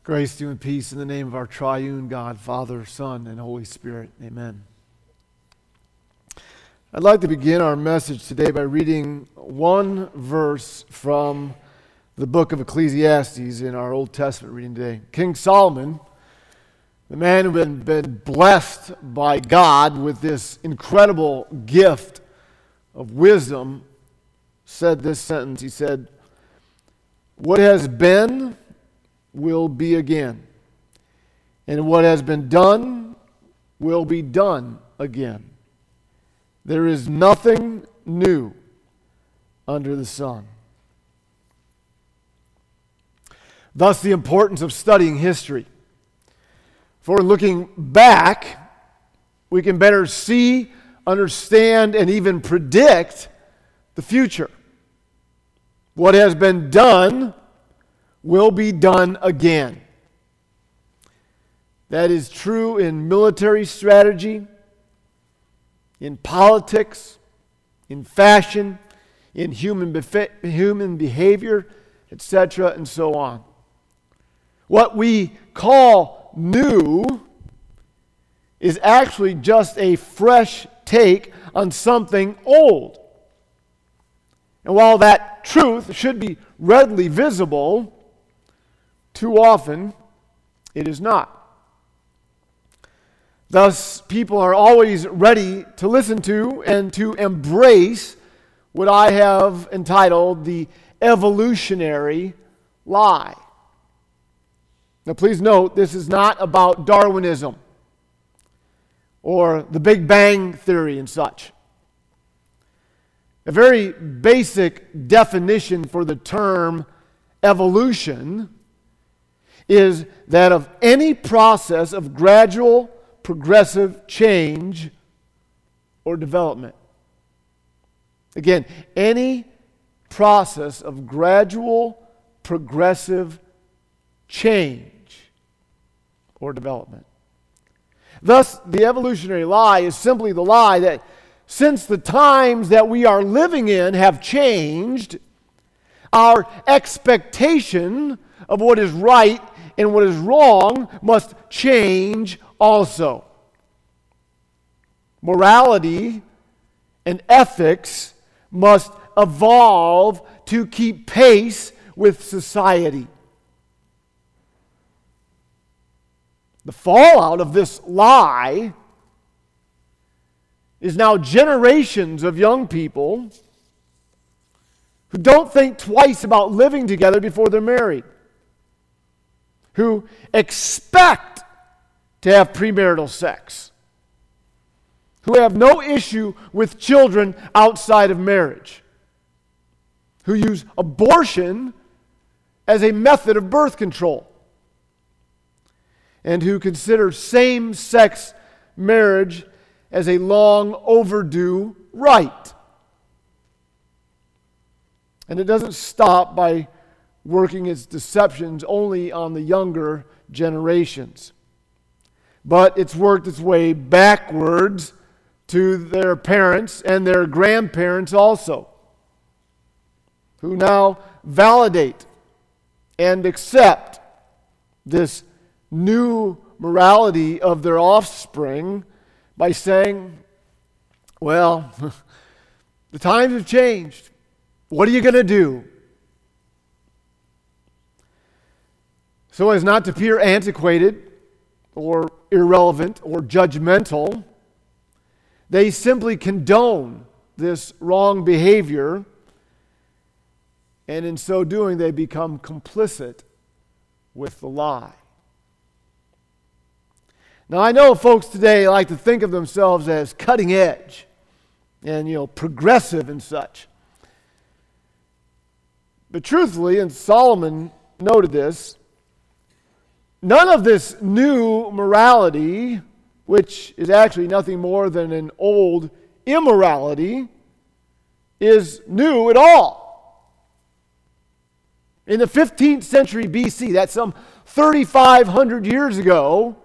Grace to you and peace in the name of our triune God, Father, Son, and Holy Spirit. Amen. I'd like to begin our message today by reading one verse from the book of Ecclesiastes in our Old Testament reading today. King Solomon, the man who had been blessed by God with this incredible gift of wisdom, said this sentence. He said, "What has been will be again, and what has been done will be done again. There is nothing new under the sun." Thus, the importance of studying history. For looking back, we can better see, understand, and even predict the future. What has been done will be done again. That is true in military strategy, in politics, in fashion, in human behavior, etc., and so on. What we call new is actually just a fresh take on something old. And while that truth should be readily visible, too often it is not. Thus, people are always ready to listen to and to embrace what I have entitled the evolutionary lie. Now, please note, this is not about Darwinism or the Big Bang Theory and such. A very basic definition for the term evolution is that of any process of gradual, progressive change or development. Again, any process of gradual, progressive change or development. Thus, the evolutionary lie is simply the lie that since the times that we are living in have changed, our expectation of what is right and what is wrong must change also. Morality and ethics must evolve to keep pace with society. The fallout of this lie is now generations of young people who don't think twice about living together before they're married, who expect to have premarital sex, who have no issue with children outside of marriage, who use abortion as a method of birth control, and who consider same-sex marriage as a long overdue right. And it doesn't stop by working its deceptions only on the younger generations, but it's worked its way backwards to their parents and their grandparents also, who now validate and accept this new morality of their offspring by saying, well, the times have changed. What are you going to do? So as not to appear antiquated or irrelevant or judgmental, they simply condone this wrong behavior, and in so doing they become complicit with the lie. Now, I know folks today like to think of themselves as cutting edge and, progressive and such. But truthfully, and Solomon noted this, none of this new morality, which is actually nothing more than an old immorality, is new at all. In the 15th century BC, that's some 3,500 years ago,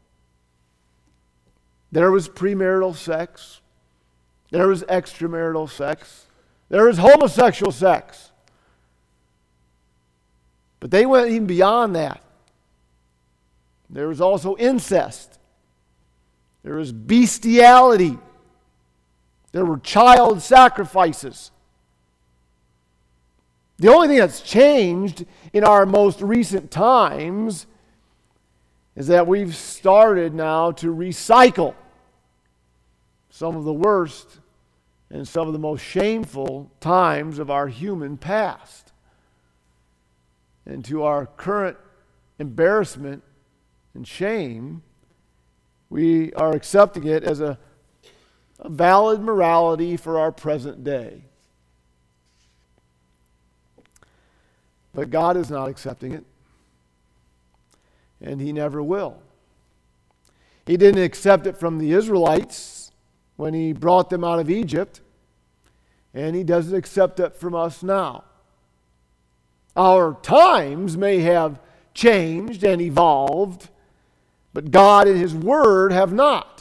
there was premarital sex, there was extramarital sex, there was homosexual sex. But they went even beyond that. There is also incest. There is bestiality. There were child sacrifices. The only thing that's changed in our most recent times is that we've started now to recycle some of the worst and some of the most shameful times of our human past. And to our current embarrassment and shame, we are accepting it as a valid morality for our present day. But God is not accepting it, and He never will. He didn't accept it from the Israelites when He brought them out of Egypt, and He doesn't accept it from us now. Our times may have changed and evolved, but God and His Word have not.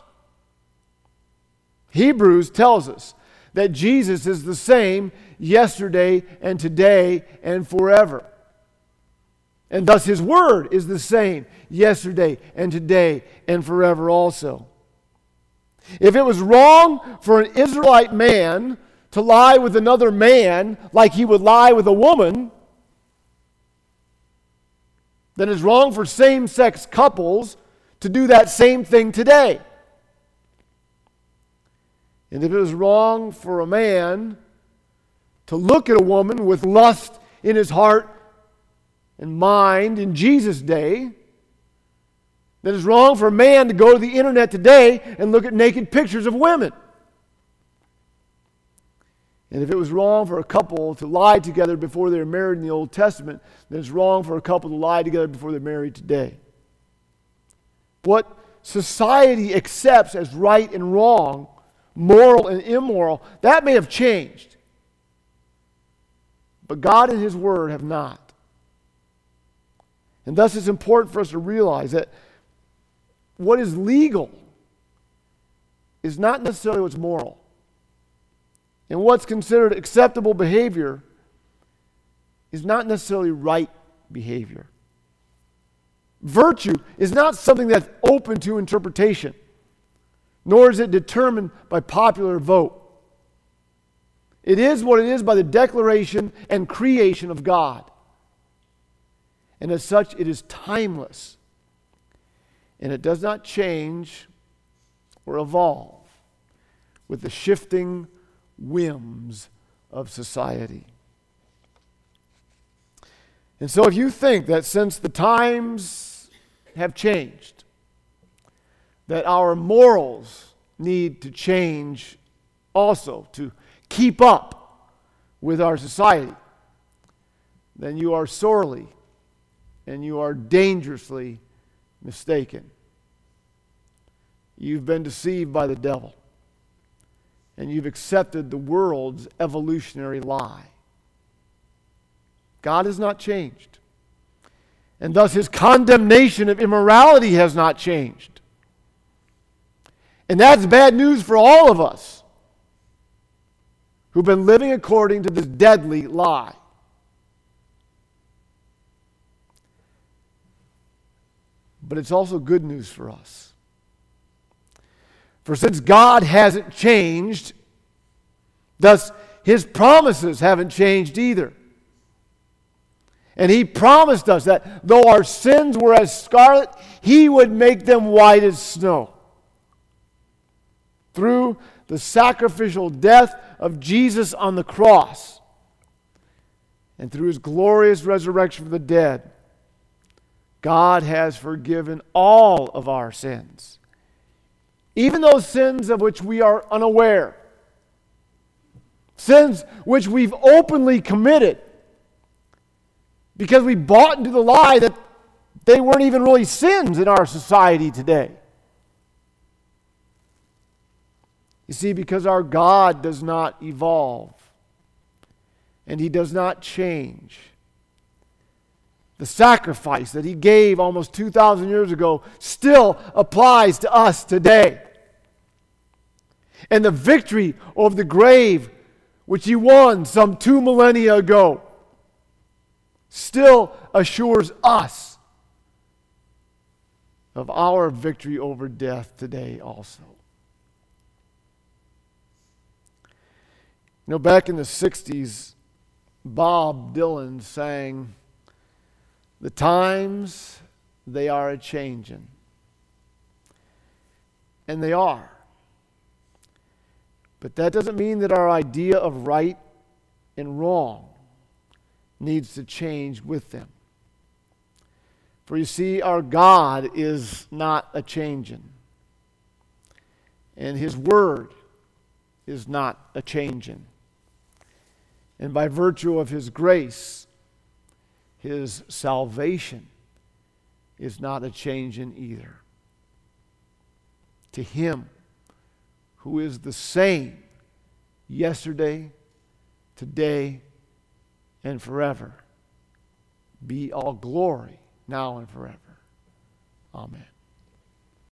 Hebrews tells us that Jesus is the same yesterday and today and forever. And thus His Word is the same yesterday and today and forever also. If it was wrong for an Israelite man to lie with another man like he would lie with a woman, then it's wrong for same-sex couples to do that same thing today. And if it was wrong for a man to look at a woman with lust in his heart and mind in Jesus' day, then it's wrong for a man to go to the internet today and look at naked pictures of women. And if it was wrong for a couple to lie together before they were married in the Old Testament, then it's wrong for a couple to lie together before they're married today. What society accepts as right and wrong, moral and immoral, that may have changed. But God and His Word have not. And thus it's important for us to realize that what is legal is not necessarily what's moral. And what's considered acceptable behavior is not necessarily right behavior. Virtue is not something that's open to interpretation, nor is it determined by popular vote. It is what it is by the declaration and creation of God. And as such, it is timeless. And it does not change or evolve with the shifting whims of society. And so if you think that since the times have changed, that our morals need to change also to keep up with our society, then you are sorely and you are dangerously mistaken. You've been deceived by the devil, and you've accepted the world's evolutionary lie. God has not changed, and thus His condemnation of immorality has not changed. And that's bad news for all of us who've been living according to this deadly lie. But it's also good news for us. For since God hasn't changed, thus His promises haven't changed either. And He promised us that though our sins were as scarlet, He would make them white as snow. Through the sacrificial death of Jesus on the cross, and through His glorious resurrection from the dead, God has forgiven all of our sins, even those sins of which we are unaware, sins which we've openly committed because we bought into the lie that they weren't even really sins in our society today. You see, because our God does not evolve and He does not change, the sacrifice that He gave almost 2,000 years ago still applies to us today. And the victory over the grave, which He won some 2 millennia ago, still assures us of our victory over death today also. You know, back in the 60s, Bob Dylan sang, "The times, they are a-changin'." And they are. But that doesn't mean that our idea of right and wrong needs to change with them. For you see, our God is not a-changin'. And His Word is not a-changin'. And by virtue of His grace, His salvation is not a-changin' either. To Him who is the same yesterday, today, and forever, be all glory now and forever. Amen.